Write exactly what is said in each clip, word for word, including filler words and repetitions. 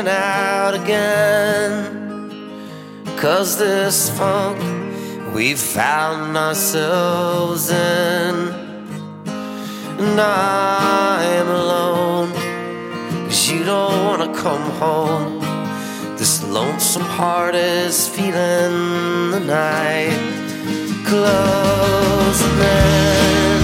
crying out again, 'cause this funk we've found ourselves in. And I am alone, 'cause you don't wanna come home. This lonesome heart is feeling the night closing in.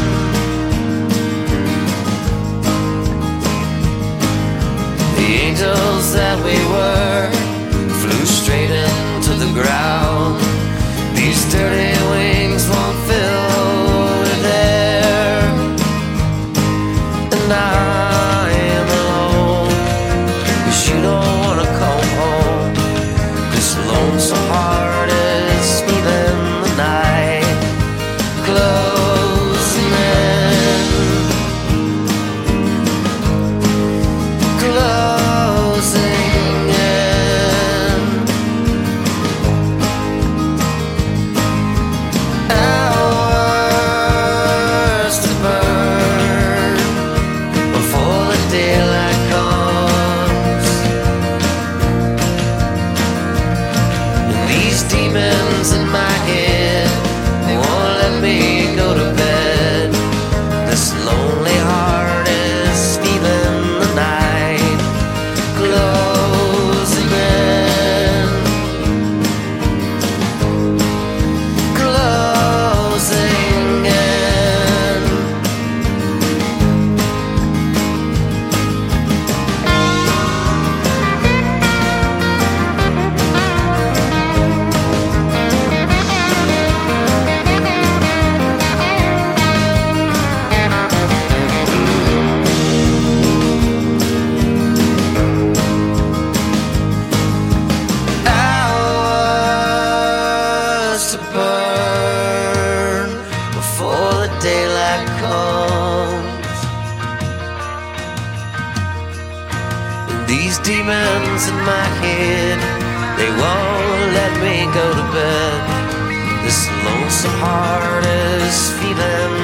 The angels that we were flew straight into the ground. These dirty wings won't fill with air. And I am alone, 'cause you don't wanna come home. This lonesome heart is feeling the night closing in, closing in. Hours to burn before the daylight comes. And these demons in my head, they won't let me go to bed. This lonely heart is feeling the night closing in, closing in. Hours to burn before the daylight comes. And these demons in my head, they won't let me go to bed. This lonesome heart is feeling